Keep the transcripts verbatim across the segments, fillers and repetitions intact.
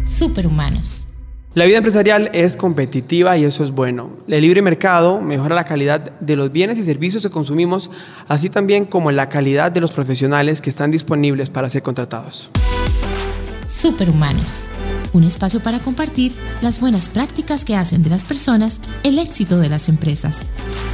Superhumanos. La vida empresarial es competitiva y eso es bueno. El libre mercado mejora la calidad de los bienes y servicios que consumimos, así también como la calidad de los profesionales que están disponibles para ser contratados. Superhumanos. Un espacio para compartir las buenas prácticas que hacen de las personas el éxito de las empresas.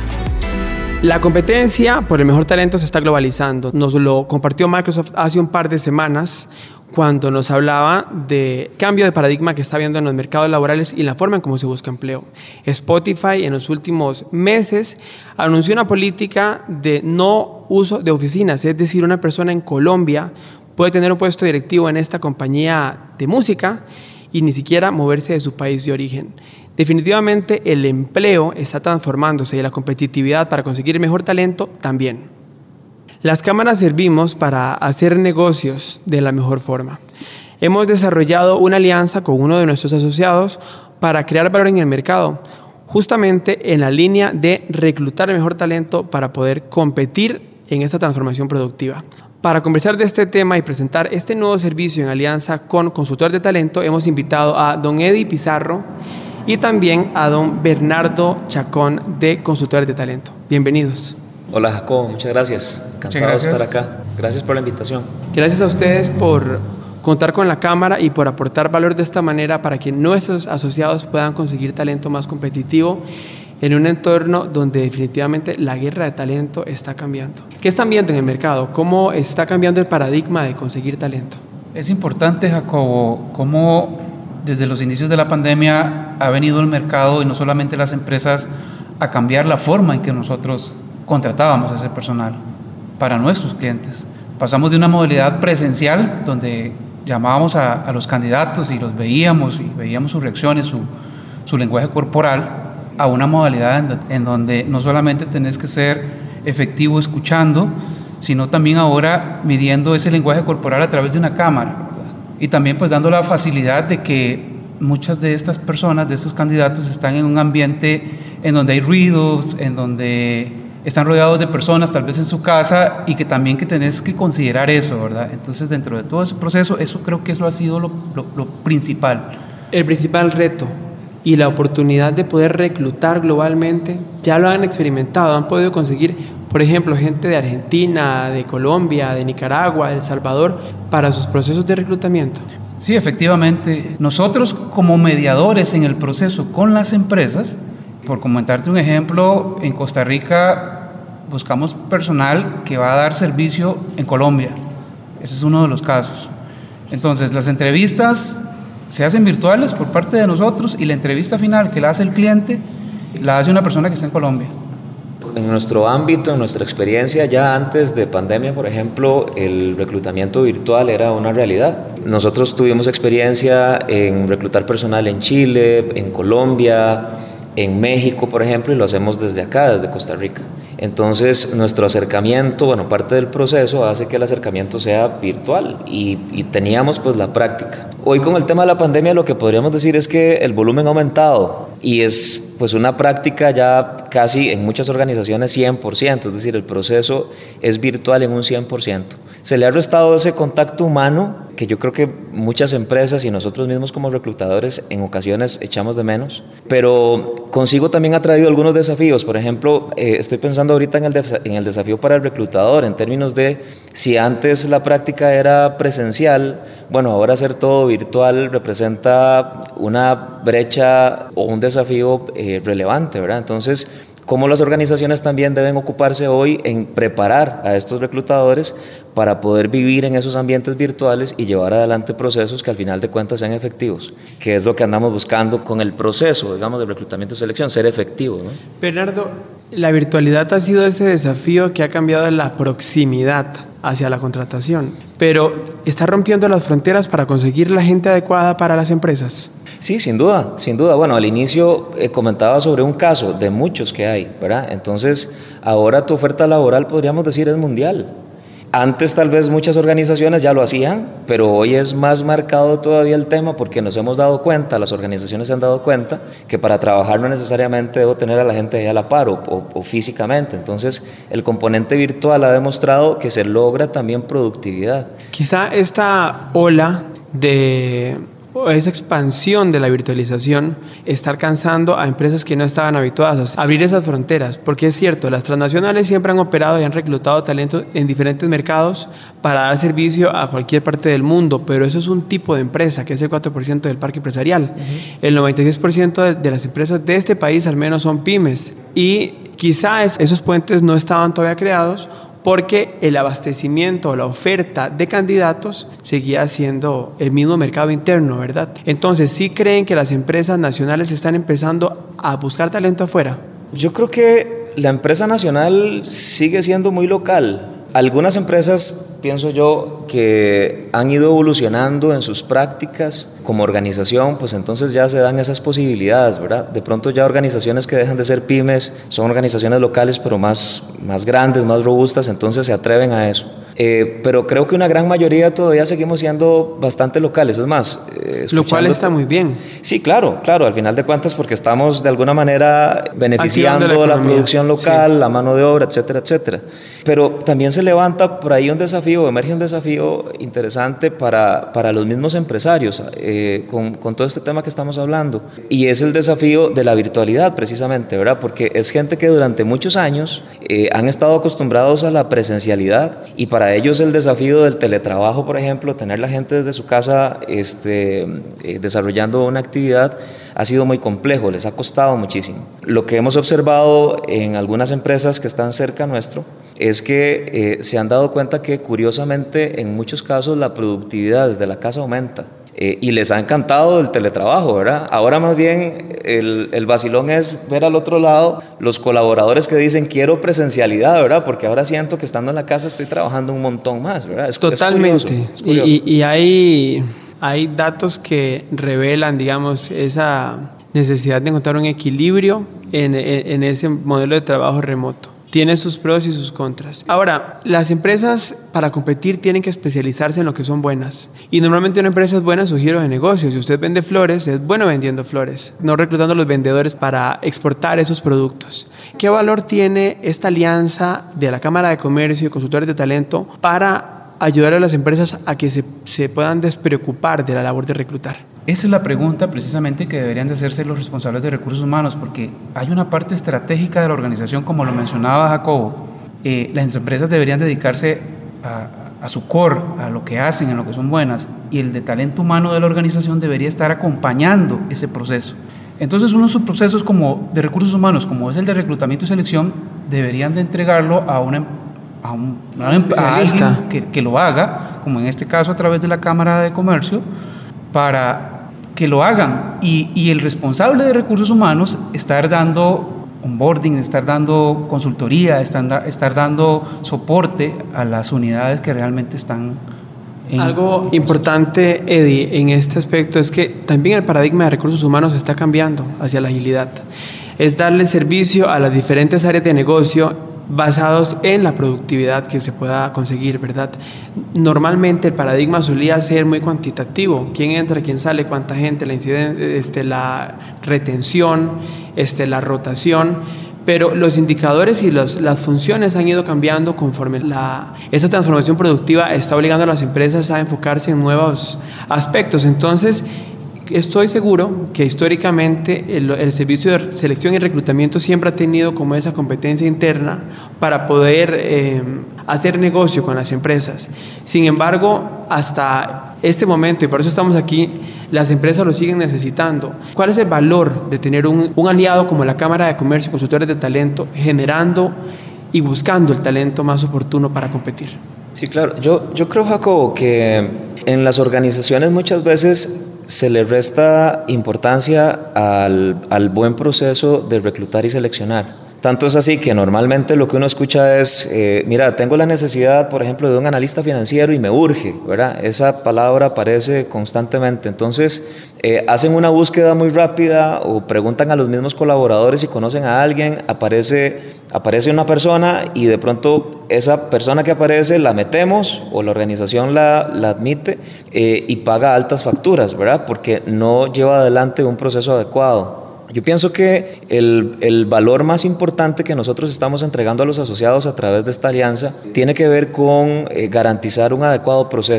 La competencia por el mejor talento se está globalizando. Nos lo compartió Microsoft hace un par de semanas cuando nos hablaba de cambio de paradigma que está habiendo en los mercados laborales y la forma en cómo se busca empleo. Spotify en los últimos meses anunció una política de no uso de oficinas, es decir, una persona en Colombia puede tener un puesto directivo en esta compañía de música y ni siquiera moverse de su país de origen. Definitivamente el empleo está transformándose y la competitividad para conseguir mejor talento también. Las cámaras servimos para hacer negocios de la mejor forma. Hemos desarrollado una alianza con uno de nuestros asociados para crear valor en el mercado, justamente en la línea de reclutar el mejor talento para poder competir en esta transformación productiva. Para conversar de este tema y presentar este nuevo servicio en alianza con Consultor de Talento, hemos invitado a don Eddie Pizarro y también a don Bernardo Chacón de Consultores de Talento. Bienvenidos. Hola Jacobo, muchas gracias. Encantado gracias. de estar acá. Gracias por la invitación. Gracias a ustedes por contar con la cámara y por aportar valor de esta manera para que nuestros asociados puedan conseguir talento más competitivo en un entorno donde definitivamente la guerra de talento está cambiando. ¿Qué están viendo en el mercado? ¿Cómo está cambiando el paradigma de conseguir talento? Es importante, Jacobo, cómo desde los inicios de la pandemia ha venido el mercado y no solamente las empresas a cambiar la forma en que nosotros contratábamos a ese personal para nuestros clientes. Pasamos de una modalidad presencial donde llamábamos a, a los candidatos y los veíamos y veíamos sus reacciones, su, su lenguaje corporal, a una modalidad en, en donde no solamente tenés que ser efectivo escuchando, sino también ahora midiendo ese lenguaje corporal a través de una cámara, ¿verdad? Y también pues dando la facilidad de que muchas de estas personas, de estos candidatos, están en un ambiente en donde hay ruidos, en donde están rodeados de personas, tal vez en su casa, y que también que tenés que considerar eso, ¿verdad? Entonces, dentro de todo ese proceso, eso creo que eso ha sido lo, lo, lo principal. El principal reto y la oportunidad de poder reclutar globalmente, ya lo han experimentado, han podido conseguir, por ejemplo, gente de Argentina, de Colombia, de Nicaragua, de El Salvador, para sus procesos de reclutamiento. Sí, efectivamente. Nosotros, como mediadores en el proceso con las empresas, por comentarte un ejemplo, en Costa Rica buscamos personal que va a dar servicio en Colombia. Ese es uno de los casos. Entonces, las entrevistas se hacen virtuales por parte de nosotros y la entrevista final que la hace el cliente la hace una persona que está en Colombia. En nuestro ámbito, en nuestra experiencia, ya antes de pandemia, por ejemplo, el reclutamiento virtual era una realidad. Nosotros tuvimos experiencia en reclutar personal en Chile, en Colombia, en México, por ejemplo, y lo hacemos desde acá, desde Costa Rica. Entonces, nuestro acercamiento, bueno, parte del proceso hace que el acercamiento sea virtual y, y teníamos pues la práctica. Hoy con el tema de la pandemia lo que podríamos decir es que el volumen ha aumentado y es pues una práctica ya casi en muchas organizaciones cien por ciento, es decir, el proceso es virtual en un cien por ciento. Se le ha restado ese contacto humano que yo creo que muchas empresas y nosotros mismos como reclutadores en ocasiones echamos de menos, pero consigo también ha traído algunos desafíos. Por ejemplo, eh, estoy pensando ahorita en el, desa- en el desafío para el reclutador en términos de si antes la práctica era presencial, bueno, ahora hacer todo virtual representa una brecha o un desafío eh, relevante, ¿verdad? Entonces, cómo las organizaciones también deben ocuparse hoy en preparar a estos reclutadores para poder vivir en esos ambientes virtuales y llevar adelante procesos que al final de cuentas sean efectivos, que es lo que andamos buscando con el proceso, digamos, de reclutamiento y selección, ser efectivo, ¿no? Bernardo, la virtualidad ha sido ese desafío que ha cambiado la proximidad hacia la contratación, pero ¿está rompiendo las fronteras para conseguir la gente adecuada para las empresas? Sí, sin duda, sin duda. Bueno, al inicio eh, comentaba sobre un caso de muchos que hay, ¿verdad? Entonces, ahora tu oferta laboral, podríamos decir, es mundial. Antes tal vez muchas organizaciones ya lo hacían, pero hoy es más marcado todavía el tema porque nos hemos dado cuenta, las organizaciones se han dado cuenta que para trabajar no necesariamente debo tener a la gente ahí a la par o, o, o físicamente. Entonces, el componente virtual ha demostrado que se logra también productividad. Quizá esta ola de o esa expansión de la virtualización está alcanzando a empresas que no estaban habituadas a abrir esas fronteras, porque es cierto, las transnacionales siempre han operado y han reclutado talentos en diferentes mercados para dar servicio a cualquier parte del mundo, pero eso es un tipo de empresa, que es el cuatro por ciento del parque empresarial. Uh-huh. El noventa y seis por ciento de, de las empresas de este país al menos son pymes, y quizás esos puentes no estaban todavía creados porque el abastecimiento o la oferta de candidatos seguía siendo el mismo mercado interno, ¿verdad? Entonces, ¿sí creen que las empresas nacionales están empezando a buscar talento afuera? Yo creo que la empresa nacional sigue siendo muy local. Algunas empresas, pienso yo, que han ido evolucionando en sus prácticas como organización, pues entonces ya se dan esas posibilidades, ¿verdad? De pronto ya organizaciones que dejan de ser pymes son organizaciones locales, pero más, más grandes, más robustas, entonces se atreven a eso. Eh, pero creo que una gran mayoría todavía seguimos siendo bastante locales, es más... Eh, Lo cual está muy bien. Sí, claro, claro, al final de cuentas, porque estamos de alguna manera beneficiando la, la producción local, sí, la mano de obra, etcétera, etcétera. Pero también se levanta por ahí un desafío, emerge un desafío interesante para, para los mismos empresarios eh, con, con todo este tema que estamos hablando. Y es el desafío de la virtualidad, precisamente, ¿verdad? Porque es gente que durante muchos años eh, han estado acostumbrados a la presencialidad, y para ellos el desafío del teletrabajo, por ejemplo, tener la gente desde su casa este, eh, desarrollando una actividad, ha sido muy complejo, les ha costado muchísimo. Lo que hemos observado en algunas empresas que están cerca nuestro es que eh, se han dado cuenta que, curiosamente, en muchos casos la productividad desde la casa aumenta. Eh, y les ha encantado el teletrabajo, ¿verdad? Ahora más bien el, el vacilón es ver al otro lado los colaboradores que dicen quiero presencialidad, ¿verdad? Porque ahora siento que estando en la casa estoy trabajando un montón más, ¿verdad? Es, Totalmente. Es curioso, es curioso. Y, y hay, hay datos que revelan, digamos, esa necesidad de encontrar un equilibrio en, en, en ese modelo de trabajo remoto. Tiene sus pros y sus contras. Ahora, las empresas para competir tienen que especializarse en lo que son buenas. Y normalmente una empresa es buena en su giro de negocio. Si usted vende flores, es bueno vendiendo flores, no reclutando a los vendedores para exportar esos productos. ¿Qué valor tiene esta alianza de la Cámara de Comercio y Consultores de Talento para ayudar a las empresas a que se, se puedan despreocupar de la labor de reclutar? Esa es la pregunta precisamente que deberían de hacerse los responsables de recursos humanos, porque hay una parte estratégica de la organización, como lo mencionaba Jacobo. Eh, las empresas deberían dedicarse a, a su core, a lo que hacen, a lo que son buenas, y el de talento humano de la organización debería estar acompañando ese proceso. Entonces, unos subprocesos como de recursos humanos, como es el de reclutamiento y selección, deberían de entregarlo a una a, un, a, un, a alguien que, que lo haga, como en este caso a través de la Cámara de Comercio, para que lo hagan, y, y el responsable de recursos humanos estar dando onboarding, estar dando consultoría, estar, estar dando soporte a las unidades que realmente están en... Algo importante, Eddie, en este aspecto es que también el paradigma de recursos humanos está cambiando hacia la agilidad. Es darle servicio a las diferentes áreas de negocio basados en la productividad que se pueda conseguir, ¿verdad? Normalmente el paradigma solía ser muy cuantitativo: quién entra, quién sale, cuánta gente, la incidencia, este, la retención, este, la rotación, pero los indicadores y los, las funciones han ido cambiando conforme la, esa transformación productiva está obligando a las empresas a enfocarse en nuevos aspectos. Entonces, estoy seguro que históricamente el, el servicio de selección y reclutamiento siempre ha tenido como esa competencia interna para poder eh, hacer negocio con las empresas. Sin embargo, hasta este momento, y por eso estamos aquí, las empresas lo siguen necesitando. ¿Cuál es el valor de tener un, un aliado como la Cámara de Comercio y Consultores de Talento generando y buscando el talento más oportuno para competir? Sí, claro. Yo, yo creo, Jacobo, que en las organizaciones muchas veces se le resta importancia al, al buen proceso de reclutar y seleccionar. Tanto es así que normalmente lo que uno escucha es, eh, mira, tengo la necesidad, por ejemplo, de un analista financiero y me urge, ¿verdad? Esa palabra aparece constantemente. Entonces, eh, hacen una búsqueda muy rápida o preguntan a los mismos colaboradores si conocen a alguien, aparece, aparece una persona y de pronto esa persona que aparece la metemos o la organización la, la admite eh, y paga altas facturas, ¿verdad? Porque no lleva adelante un proceso adecuado. Yo pienso que el, el valor más importante que nosotros estamos entregando a los asociados a través de esta alianza tiene que ver con eh, garantizar un adecuado proceso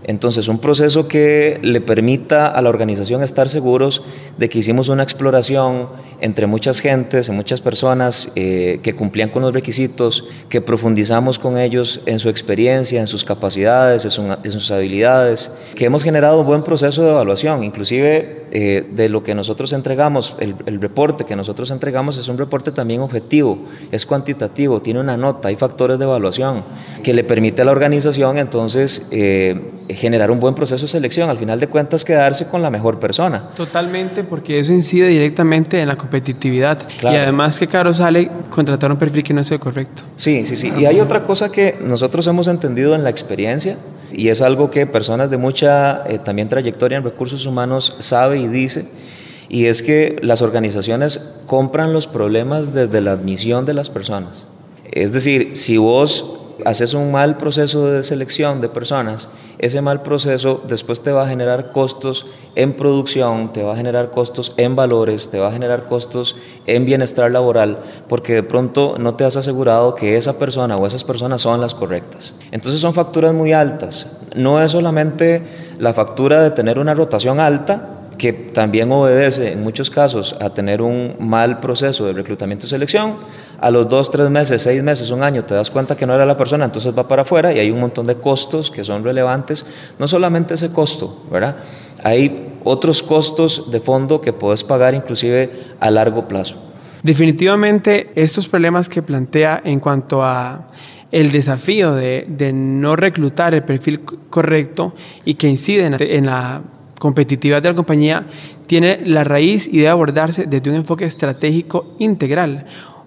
Entonces, un proceso que le permita a la organización estar seguros de que hicimos una exploración entre muchas gentes, muchas personas eh, que cumplían con los requisitos, que profundizamos con ellos en su experiencia, en sus capacidades, en, su, en sus habilidades, que hemos generado un buen proceso de evaluación, inclusive eh, de lo que nosotros entregamos, el, el reporte que nosotros entregamos es un reporte también objetivo, es cuantitativo, tiene una nota, hay factores de evaluación que le permite a la organización entonces eh, generar un buen proceso de selección, al final de cuentas quedarse con la mejor persona. Totalmente, porque eso incide directamente en la competitividad. Claro. Y además que caro sale contratar un perfil que no es el correcto. Sí, sí, sí. Y hay otra cosa que nosotros hemos entendido en la experiencia y es algo que personas de mucha eh, también trayectoria en recursos humanos sabe y dice, y es que las organizaciones compran los problemas desde la admisión de las personas. Es decir, si vos haces un mal proceso de selección de personas, ese mal proceso después te va a generar costos en producción, te va a generar costos en valores, te va a generar costos en bienestar laboral, porque de pronto no te has asegurado que esa persona o esas personas son las correctas. Entonces son facturas muy altas. No es solamente la factura de tener una rotación alta, que también obedece en muchos casos a tener un mal proceso de reclutamiento y selección. A los dos, tres meses, seis meses, un año te das cuenta que no era la persona, entonces va para afuera y hay un montón de costos que son relevantes. No solamente ese costo, ¿verdad? Hay otros costos de fondo que puedes pagar inclusive a largo plazo. Definitivamente estos problemas que plantea en cuanto a el desafío de, de no reclutar el perfil correcto y que inciden en la competitividad de la compañía, tiene la raíz y debe abordarse desde un enfoque estratégico integral,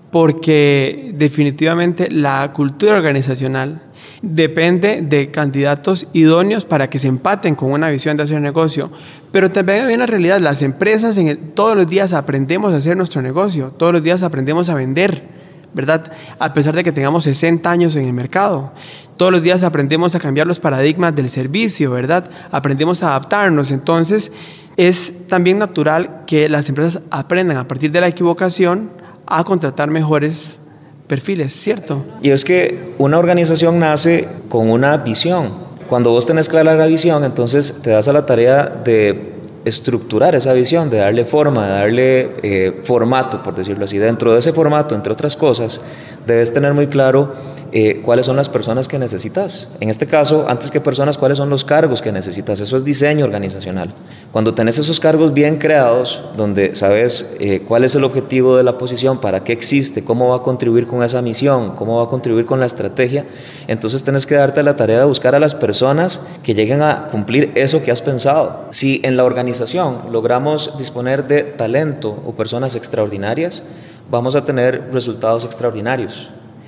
porque definitivamente la cultura organizacional depende de candidatos idóneos para que se empaten con una visión de hacer negocio, pero también hay una realidad, las empresas en el, todos los días aprendemos a hacer nuestro negocio, todos los días aprendemos a vender, ¿verdad? A pesar de que tengamos sesenta años en el mercado. Todos los días aprendemos a cambiar los paradigmas del servicio, ¿verdad? Aprendemos a adaptarnos. Entonces, es también natural que las empresas aprendan a partir de la equivocación a contratar mejores perfiles, ¿cierto? Y es que una organización nace con una visión. Cuando vos tenés clara la visión, entonces te das a la tarea de estructurar esa visión, de darle forma, de darle eh, formato, por decirlo así. Dentro de ese formato, entre otras cosas, debes tener muy claro eh, cuáles son las personas que necesitas. En este caso, antes que personas, cuáles son los cargos que necesitas. Eso es diseño organizacional. Cuando tenés esos cargos bien creados, donde sabes eh, cuál es el objetivo de la posición, para qué existe, cómo va a contribuir con esa misión, cómo va a contribuir con la estrategia, entonces tenés que darte la tarea de buscar a las personas que lleguen a cumplir eso que has pensado. Si en la organización logramos disponer de talento o personas extraordinarias, vamos a tener resultados extraordinarios.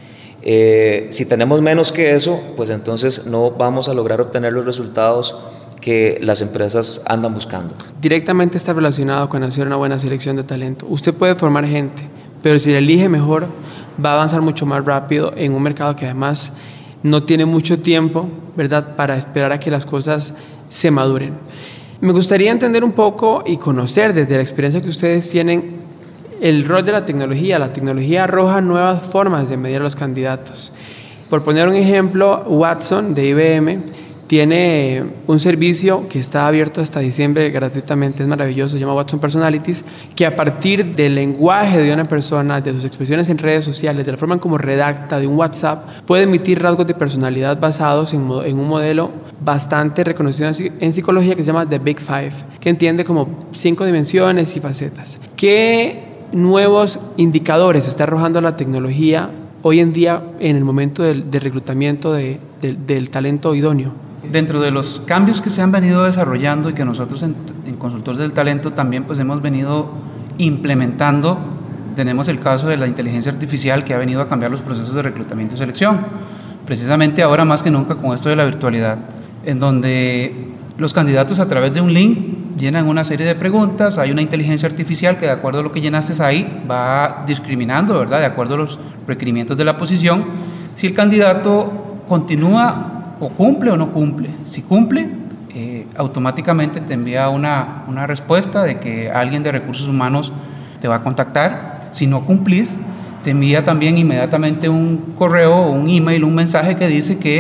Eh, si tenemos menos que eso, pues entonces no vamos a lograr obtener los resultados que las empresas andan buscando. Directamente está relacionado con hacer una buena selección de talento. Usted puede formar gente, pero si la elige mejor, va a avanzar mucho más rápido en un mercado que además no tiene mucho tiempo, ¿verdad?, para esperar a que las cosas se maduren. Me gustaría entender un poco y conocer desde la experiencia que ustedes tienen el rol de la tecnología. La tecnología arroja nuevas formas de medir a los candidatos. Por poner un ejemplo, Watson de I B M tiene un servicio que está abierto hasta diciembre gratuitamente, es maravilloso, se llama Watson Personalities, que a partir del lenguaje de una persona, de sus expresiones en redes sociales, de la forma en cómo redacta, de un WhatsApp, puede emitir rasgos de personalidad basados en, en un modelo bastante reconocido en psicología que se llama The Big Five, que entiende como cinco dimensiones y facetas. ¿Qué nuevos indicadores está arrojando la tecnología hoy en día en el momento del, del reclutamiento de, del, del talento idóneo? Dentro de los cambios que se han venido desarrollando y que nosotros en, en Consultores del Talento también pues hemos venido implementando, tenemos el caso de la inteligencia artificial que ha venido a cambiar los procesos de reclutamiento y selección, precisamente ahora más que nunca con esto de la virtualidad, en donde los candidatos a través de un link llenan una serie de preguntas, hay una inteligencia artificial que de acuerdo a lo que llenaste ahí va discriminando, ¿verdad?, de acuerdo a los requerimientos de la posición, si el candidato continúa o cumple o no cumple. Si cumple, eh, automáticamente te envía una, una respuesta de que alguien de recursos humanos te va a contactar. Si no cumplís, te envía también inmediatamente un correo o un email, un mensaje que dice que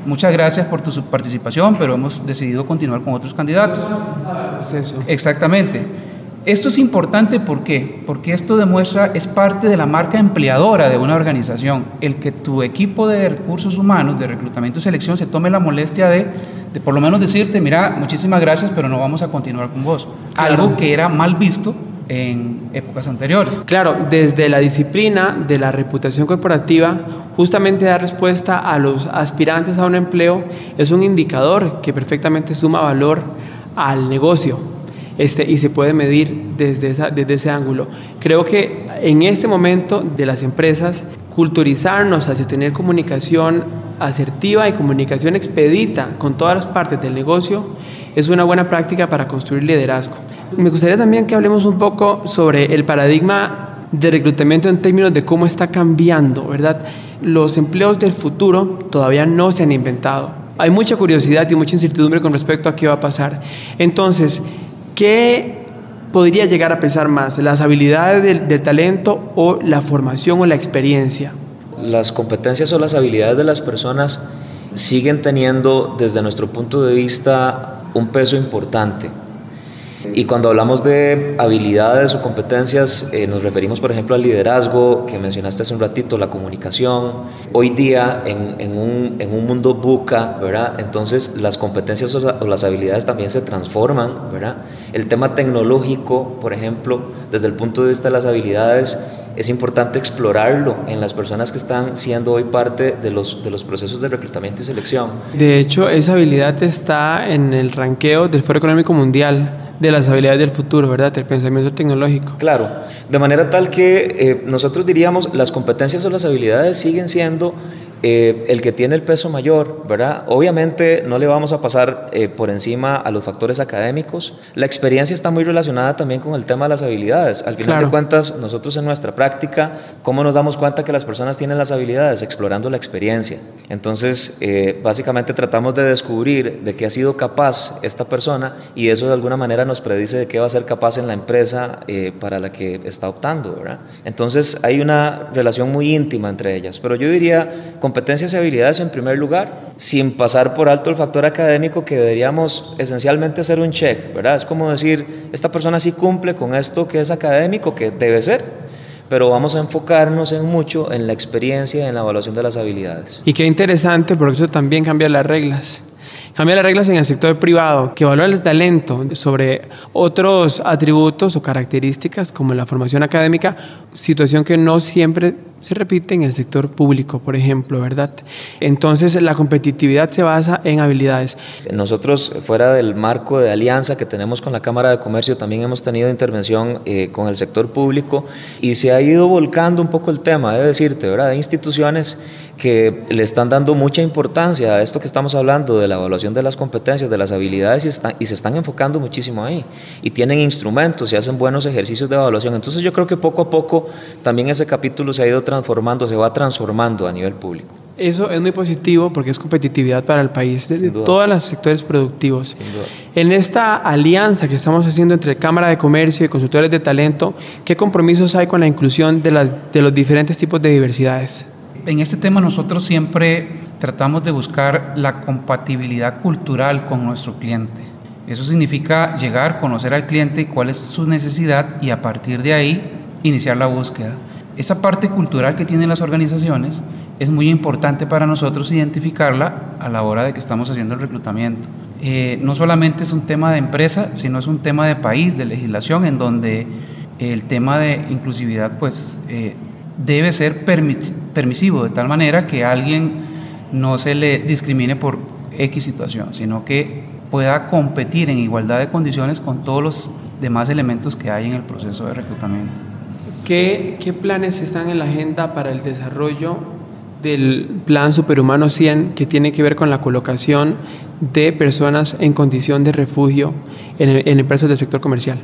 muchas gracias por tu participación, pero hemos decidido continuar con otros candidatos. Es eso. Exactamente. Esto es importante, ¿por qué? Porque esto demuestra, es parte de la marca empleadora de una organización, el que tu equipo de recursos humanos, de reclutamiento y selección, se tome la molestia de, de por lo menos decirte, mira, muchísimas gracias, pero no vamos a continuar con vos. Claro. Algo que era mal visto en épocas anteriores. Claro, desde la disciplina de la reputación corporativa, justamente dar respuesta a los aspirantes a un empleo es un indicador que perfectamente suma valor al negocio. Este, y se puede medir desde, esa, desde ese ángulo. Creo que en este momento de las empresas, culturizarnos hacia tener comunicación asertiva y comunicación expedita con todas las partes del negocio es una buena práctica para construir liderazgo. Me gustaría también que hablemos un poco sobre el paradigma de reclutamiento en términos de cómo está cambiando, ¿verdad? Los empleos del futuro todavía no se han inventado. Hay mucha curiosidad y mucha incertidumbre con respecto a qué va a pasar. Entonces, ¿qué podría llegar a pesar más? ¿Las habilidades del, del talento o la formación o la experiencia? Las competencias o las habilidades de las personas siguen teniendo, desde nuestro punto de vista, un peso importante. Y cuando hablamos de habilidades o competencias, eh, nos referimos, por ejemplo, al liderazgo, que mencionaste hace un ratito, la comunicación. Hoy día, en, en, un, en un mundo buca, ¿verdad? Entonces, las competencias o, o las habilidades también se transforman, ¿verdad? El tema tecnológico, por ejemplo, desde el punto de vista de las habilidades, es importante explorarlo en las personas que están siendo hoy parte de los, de los procesos de reclutamiento y selección. De hecho, esa habilidad está en el ranqueo del Foro Económico Mundial de las habilidades del futuro, ¿verdad? Del pensamiento tecnológico. Claro, de manera tal que eh, nosotros diríamos las competencias o las habilidades siguen siendo eh, el que tiene el peso mayor, ¿verdad? Obviamente no le vamos a pasar eh, por encima a los factores académicos. La experiencia está muy relacionada también con el tema de las habilidades. Al final claro. de cuentas, nosotros en nuestra práctica, ¿cómo nos damos cuenta que las personas tienen las habilidades? Explorando la experiencia. Entonces, eh, básicamente tratamos de descubrir de qué ha sido capaz esta persona y eso de alguna manera nos predice de qué va a ser capaz en la empresa eh, para la que está optando, ¿verdad? Entonces, hay una relación muy íntima entre ellas, pero yo diría competencias y habilidades en primer lugar, sin pasar por alto el factor académico, que deberíamos esencialmente hacer un check, ¿verdad? Es como decir, esta persona sí cumple con esto que es académico, que debe ser, pero vamos a enfocarnos en mucho en la experiencia y en la evaluación de las habilidades. Y qué interesante, porque eso también cambia las reglas. Cambia las reglas en el sector privado, que valora el talento sobre otros atributos o características como la formación académica, situación que no siempre se repite en el sector público, por ejemplo, ¿verdad? Entonces, la competitividad se basa en habilidades. Nosotros, fuera del marco de alianza que tenemos con la Cámara de Comercio, también hemos tenido intervención eh, con el sector público y se ha ido volcando un poco el tema, de decirte, ¿verdad? De instituciones que le están dando mucha importancia a esto que estamos hablando de la evaluación de las competencias, de las habilidades y, están, y se están enfocando muchísimo ahí y tienen instrumentos y hacen buenos ejercicios de evaluación. Entonces yo creo que poco a poco también ese capítulo se ha ido transformando, se va transformando a nivel público. Eso es muy positivo porque es competitividad para el país desde todos los sectores productivos. En esta alianza que estamos haciendo entre Cámara de Comercio y consultores de talento, ¿qué compromisos hay con la inclusión de, las, de los diferentes tipos de diversidades? En este tema nosotros siempre tratamos de buscar la compatibilidad cultural con nuestro cliente. Eso significa llegar, conocer al cliente y cuál es su necesidad y a partir de ahí iniciar la búsqueda. Esa parte cultural que tienen las organizaciones es muy importante para nosotros identificarla a la hora de que estamos haciendo el reclutamiento. Eh, no solamente es un tema de empresa, sino es un tema de país, de legislación, en donde el tema de inclusividad pues, eh, debe ser permis- permisivo, de tal manera que a alguien no se le discrimine por X situación, sino que pueda competir en igualdad de condiciones con todos los demás elementos que hay en el proceso de reclutamiento. ¿Qué, qué planes están en la agenda para el desarrollo del Plan Superhumano cien, que tiene que ver con la colocación de personas en condición de refugio en, en empresas del sector comercial?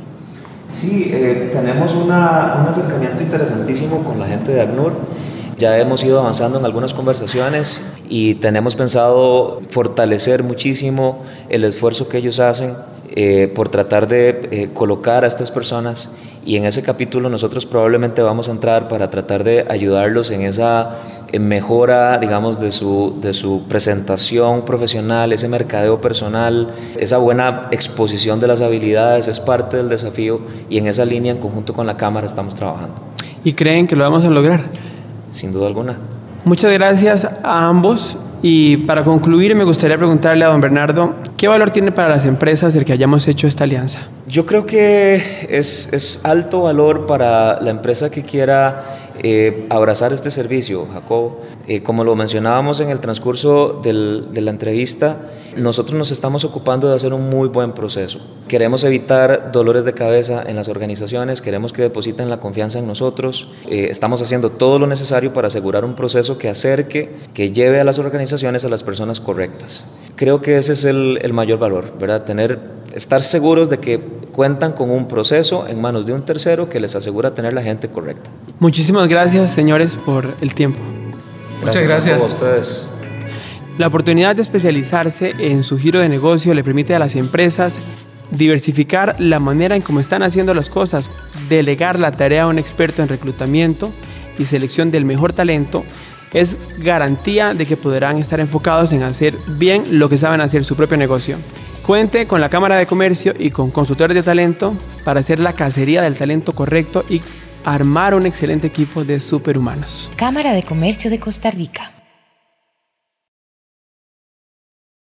Sí, eh, tenemos una, un acercamiento interesantísimo con la gente de ACNUR. Ya hemos ido avanzando en algunas conversaciones y tenemos pensado fortalecer muchísimo el esfuerzo que ellos hacen eh, por tratar de eh, colocar a estas personas, y en ese capítulo nosotros probablemente vamos a entrar para tratar de ayudarlos en esa mejora, digamos, de su, de su presentación profesional, ese mercadeo personal, esa buena exposición de las habilidades es parte del desafío, y en esa línea en conjunto con la Cámara estamos trabajando. ¿Y creen que lo vamos a lograr? Sin duda alguna. Muchas gracias a ambos. Y para concluir, me gustaría preguntarle a don Bernardo, ¿qué valor tiene para las empresas el que hayamos hecho esta alianza? Yo creo que es, es alto valor para la empresa que quiera eh, abrazar este servicio, Jacobo. Eh, como lo mencionábamos en el transcurso del, de la entrevista, nosotros nos estamos ocupando de hacer un muy buen proceso. Queremos evitar dolores de cabeza en las organizaciones, queremos que depositen la confianza en nosotros. Eh, estamos haciendo todo lo necesario para asegurar un proceso que acerque, que lleve a las organizaciones a las personas correctas. Creo que ese es el, el mayor valor, ¿verdad? Tener, estar seguros de que cuentan con un proceso en manos de un tercero que les asegura tener la gente correcta. Muchísimas gracias, señores, por el tiempo. Muchas gracias a ustedes. La oportunidad de especializarse en su giro de negocio le permite a las empresas diversificar la manera en cómo están haciendo las cosas, delegar la tarea a un experto en reclutamiento y selección del mejor talento. Es garantía de que podrán estar enfocados en hacer bien lo que saben hacer, su propio negocio. Cuente con la Cámara de Comercio y con consultores de talento para hacer la cacería del talento correcto y armar un excelente equipo de superhumanos. Cámara de Comercio de Costa Rica.